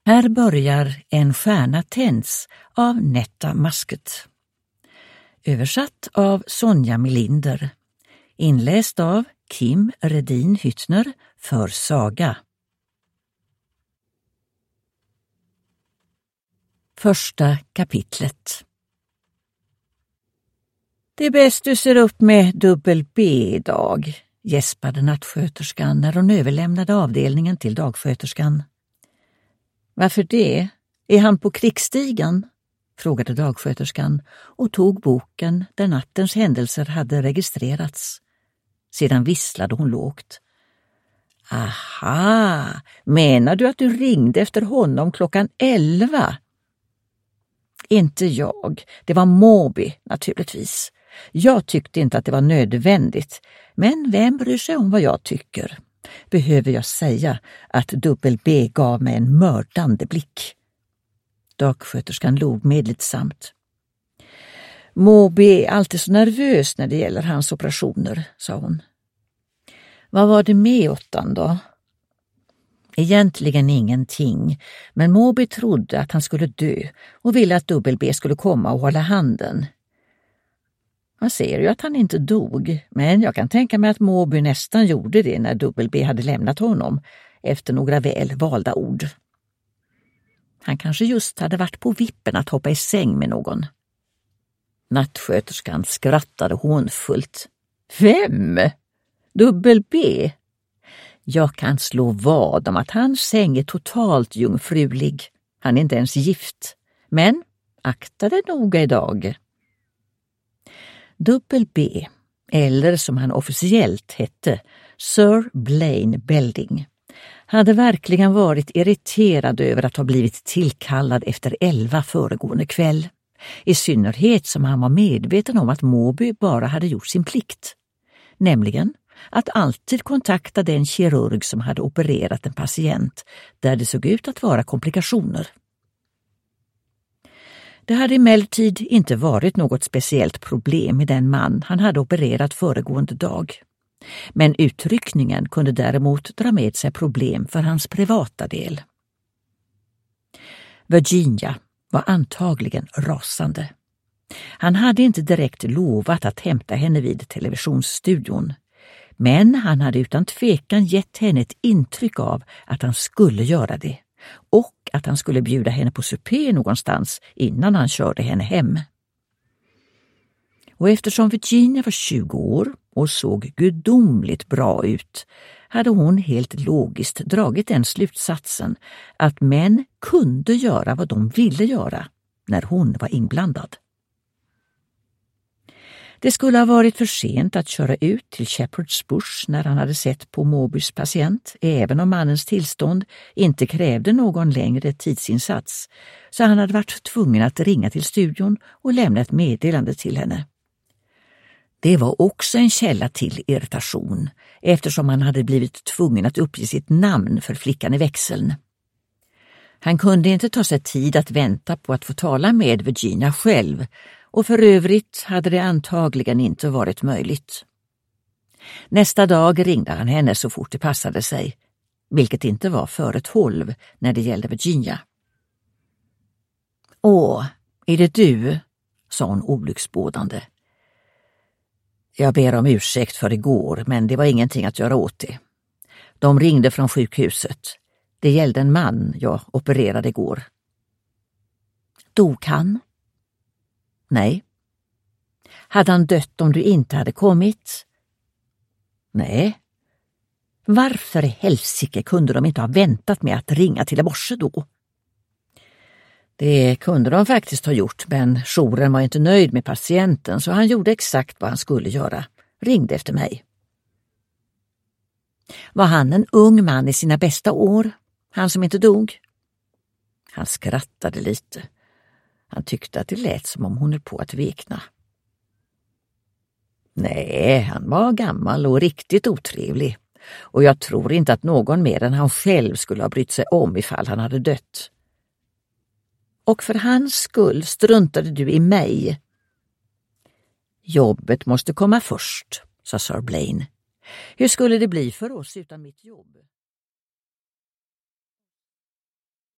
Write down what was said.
Här börjar En stjärna tänds av Netta Musket. Översatt av Sonja Melinder. Inläst av Kim Redin Hyttner för Saga. Första kapitlet. Det är bäst du ser upp med dubbel B idag, gäspade nattsköterskan när hon överlämnade avdelningen till dagsköterskan. Varför det? Är han på krigsstigen? Frågade dagsköterskan och tog boken där nattens händelser hade registrerats. Sedan visslade hon lågt. Aha, menar du att du ringde efter honom klockan 11? Inte jag, det var Moby naturligtvis. Jag tyckte inte att det var nödvändigt, men vem bryr sig om vad jag tycker? Behöver jag säga att dubbel B gav mig en mördande blick? Dagsköterskan log medlidsamt. Moby är alltid så nervös när det gäller hans operationer, sa hon. Vad var det med åttan då? Egentligen ingenting, men Moby trodde att han skulle dö och ville att dubbel B skulle komma och hålla handen. Man ser ju att han inte dog, men jag kan tänka mig att Moby nästan gjorde det när dubbel B hade lämnat honom efter några väl valda ord. Han kanske just hade varit på vippen att hoppa i säng med någon. Nattsköterskan skrattade hånfullt. Vem? Dubbel B? Jag kan slå vad om att hans säng är totalt jungfrulig. Han är inte ens gift. Men akta dig noga idag. Dubbel B, eller som han officiellt hette, Sir Blaine Belding, hade verkligen varit irriterad över att ha blivit tillkallad efter 11 föregående kväll. I synnerhet som han var medveten om att Moby bara hade gjort sin plikt. Nämligen att alltid kontakta den kirurg som hade opererat en patient där det såg ut att vara komplikationer. Det hade emellertid inte varit något speciellt problem med den man han hade opererat föregående dag. Men utryckningen kunde däremot dra med sig problem för hans privata del. Virginia var antagligen rasande. Han hade inte direkt lovat att hämta henne vid televisionsstudion. Men han hade utan tvekan gett henne ett intryck av att han skulle göra det och att han skulle bjuda henne på supé någonstans innan han körde henne hem. Och eftersom Virginia var 20 år och såg gudomligt bra ut hade hon helt logiskt dragit den slutsatsen att män kunde göra vad de ville göra när hon var inblandad. Det skulle ha varit för sent att köra ut till Shepherd's Bush när han hade sett på Mobys patient, även om mannens tillstånd inte krävde någon längre tidsinsats, så han hade varit tvungen att ringa till studion och lämna ett meddelande till henne. Det var också en källa till irritation, eftersom han hade blivit tvungen att uppge sitt namn för flickan i växeln. Han kunde inte ta sig tid att vänta på att få tala med Virginia själv, och för övrigt hade det antagligen inte varit möjligt. Nästa dag ringde han henne så fort det passade sig, vilket inte var före 12 när det gällde Virginia. Åh, är det du? Sa hon olycksbådande. Jag ber om ursäkt för igår, men det var ingenting att göra åt det. De ringde från sjukhuset. Det gällde en man jag opererade igår. Dog han? Nej. Hade han dött om du inte hade kommit? Nej. Varför i helsike kunde de inte ha väntat med att ringa till i morse då? Det kunde de faktiskt ha gjort, men jouren var inte nöjd med patienten så han gjorde exakt vad han skulle göra. Ringde efter mig. Var han en ung man i sina bästa år? Han som inte dog? Han skrattade lite. Han tyckte att det lät som om hon höll på att vekna. Nej, han var gammal och riktigt otrevlig. Och jag tror inte att någon mer än han själv skulle ha brytt sig om ifall han hade dött. Och för hans skull struntade du i mig. Jobbet måste komma först, sa Sir Blaine. Hur skulle det bli för oss utan mitt jobb?